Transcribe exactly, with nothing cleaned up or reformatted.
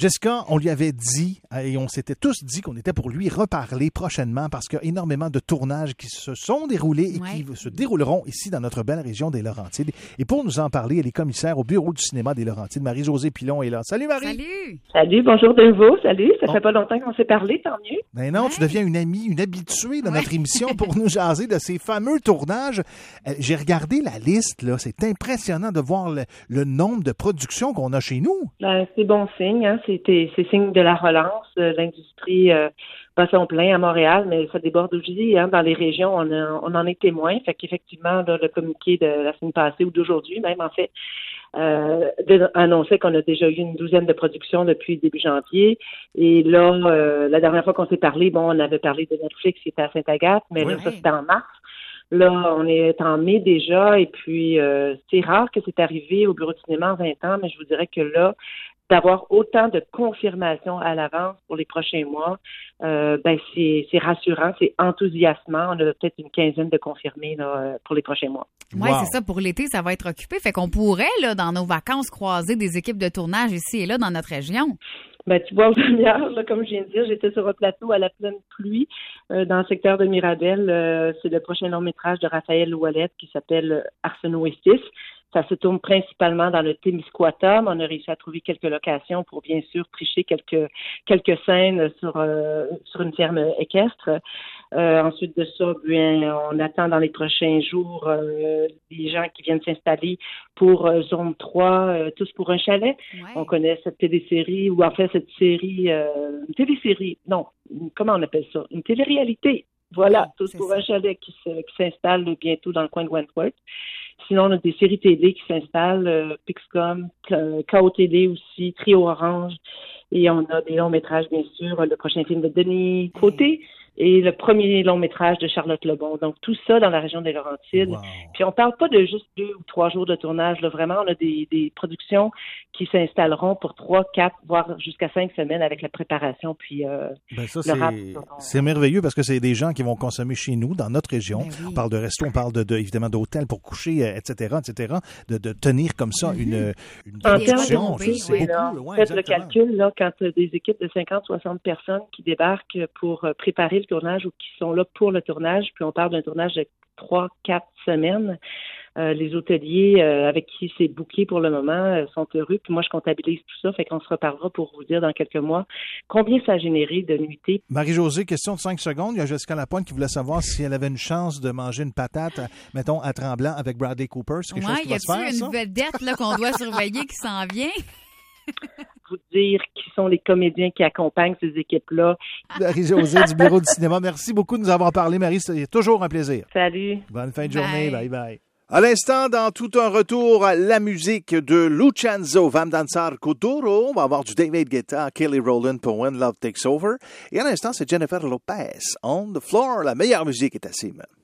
Jessica, on lui avait dit, et on s'était tous dit qu'on était pour lui reparler prochainement parce qu'il y a énormément de tournages qui se sont déroulés et ouais. qui se dérouleront ici dans notre belle région des Laurentides. Et pour nous en parler, elle est commissaire au bureau du cinéma des Laurentides. Marie-Josée Pilon est là. Salut Marie! Salut! Salut, bonjour de nouveau. Salut, ça bon. fait pas longtemps qu'on s'est parlé, tant mieux. Ben non, ouais. tu deviens une amie, une habituée de ouais. notre émission pour nous jaser de ces fameux tournages. Euh, j'ai regardé la liste, là. C'est impressionnant de voir le, le nombre de productions qu'on a chez nous. Ben, c'est bon signe, hein. C'est, c'est signe de la relance de l'industrie euh, bat son plein à Montréal, mais ça déborde aussi, hein. Dans les régions, on, a, on en est témoin. Fait qu'effectivement, là, le communiqué de la semaine passée ou d'aujourd'hui, même en fait, Euh, annonçait qu'on a déjà eu une douzaine de productions depuis début janvier. Et là, euh, la dernière fois qu'on s'est parlé, bon, on avait parlé de Netflix qui était à Sainte-Agathe, mais oui. là, ça, c'était en mars. Là, on est en mai déjà, et puis euh, c'est rare que c'est arrivé au bureau de cinéma en vingt ans, mais je vous dirais que là, d'avoir autant de confirmations à l'avance pour les prochains mois, euh, ben c'est, c'est rassurant, c'est enthousiasmant. On a peut-être une quinzaine de confirmés là, pour les prochains mois. Oui, Wow. c'est ça. Pour l'été, ça va être occupé. Fait qu'on pourrait, là, dans nos vacances, croiser des équipes de tournage ici et là dans notre région. Ben, tu vois, aux dernières, là, comme je viens de dire, j'étais sur un plateau à la pleine pluie euh, dans le secteur de Mirabel. Euh, c'est le prochain long-métrage de Raphaël Ouellette qui s'appelle Arsenault et Fils. Ça se tourne principalement dans le Témiscouata, mais on a réussi à trouver quelques locations pour bien sûr tricher quelques quelques scènes sur euh, sur une ferme équestre. Euh, ensuite de ça, bien, on attend dans les prochains jours euh, des gens qui viennent s'installer pour euh, Zone trois, euh, tous pour un chalet. Ouais. On connaît cette télésérie, ou en fait cette série, euh, une télésérie, non, comment on appelle ça? Une télé-réalité. Voilà, Oui, tous c'est pour ça. un chalet qui, se, qui s'installe bientôt dans le coin de Wentworth. Sinon, on a des séries télé qui s'installent, euh, Pixcom, euh, K O Télé aussi, Trio Orange, et on a des longs métrages, bien sûr, le prochain film de Denis Côté, et le premier long métrage de Charlotte Lebon. Donc, tout ça dans la région des Laurentides. Wow. Puis, on parle pas de juste deux ou trois jours de tournage. Là. Vraiment, on a des, des productions qui s'installeront pour trois, quatre, voire jusqu'à cinq semaines avec la préparation. Puis, euh, Ben ça, le c'est, rap, c'est merveilleux parce que c'est des gens qui vont consommer chez nous, dans notre région. Ben oui. On parle de resto, on parle de, de évidemment d'hôtels pour coucher, euh, et cetera, et cetera. De, de tenir comme ça une, une En production, termes de je- c'est oui, là, beaucoup. Ouais, faites le exactement. calcul, là, quand euh, des équipes de cinquante, soixante personnes qui débarquent pour euh, préparer le tournage ou qui sont là pour le tournage, puis on parle d'un tournage de trois, quatre semaines. Euh, les hôteliers euh, avec qui c'est booké pour le moment euh, sont heureux. Puis moi, je comptabilise tout ça, fait qu'on se reparlera pour vous dire dans quelques mois combien ça a généré de nuitées. Marie-Josée, question de cinq secondes. Il y a Jessica Lapointe qui voulait savoir si elle avait une chance de manger une patate, à, mettons, à Tremblant avec Bradley Cooper. C'est quelque Ouais, chose qui y va se faire, a-t-il ça? une vedette là, qu'on doit surveiller qui s'en vient? Vous dire qui sont les comédiens qui accompagnent ces équipes-là. Marie-Josée du bureau du cinéma. Merci beaucoup de nous avoir parlé, Marie. C'est toujours un plaisir. Salut! Bonne fin de Bye. journée. Bye bye. À l'instant, dans tout un retour, la musique de Lucenzo Vam Danzar Kuduro. On va avoir du David Guetta, Kelly Rowland pour When Love Takes Over. Et à l'instant, c'est Jennifer Lopez. On the Floor, la meilleure musique est à Sim.